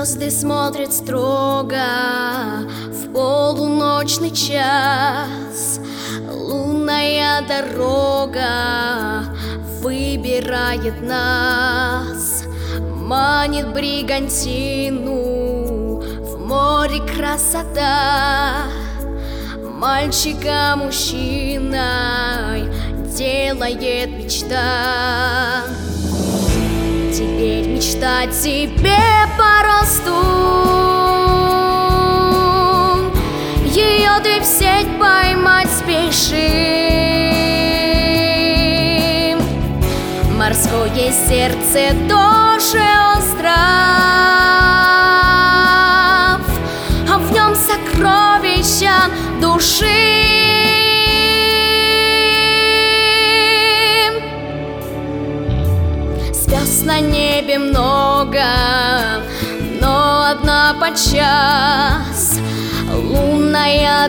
Звезды смотрят строго в полуночный час. Лунная дорога выбирает нас, манит бригантину, в море красота. Мальчика мужчиной делает мечта. Теперь мечта тебе по росту, ее ты в сеть поймать спешим. Морское сердце тоже остров, а в нем сокровища души. Звезд на небе много, но одна подчас. Лунная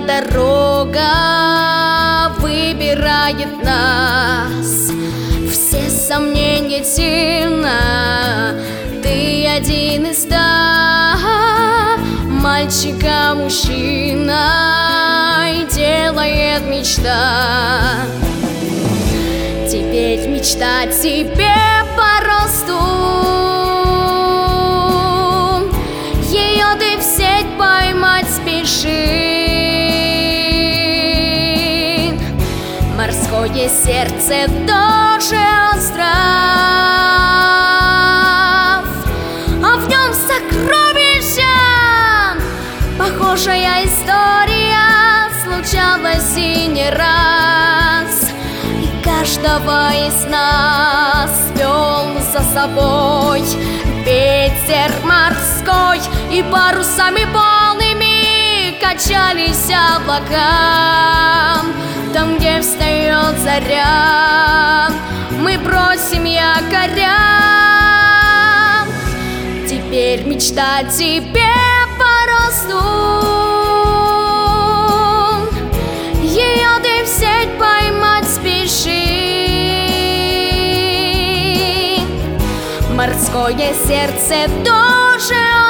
дорога выбирает нас. Все сомнения сильно, ты один из ста. Мальчика мужчиной делает мечта. Теперь мечта тебе по росту, ее ты в сеть поймать спеши. Морское сердце тоже остров, а в нем сокровища. Похожая история случалась и не раз, и каждого из нас вел за собой ветер морской, и парусами полными качались облака. Там, где встает заря, мы бросим якоря. Теперь мечта тебе по росту, ее ты в сеть поймать спеши. Морское сердце тоже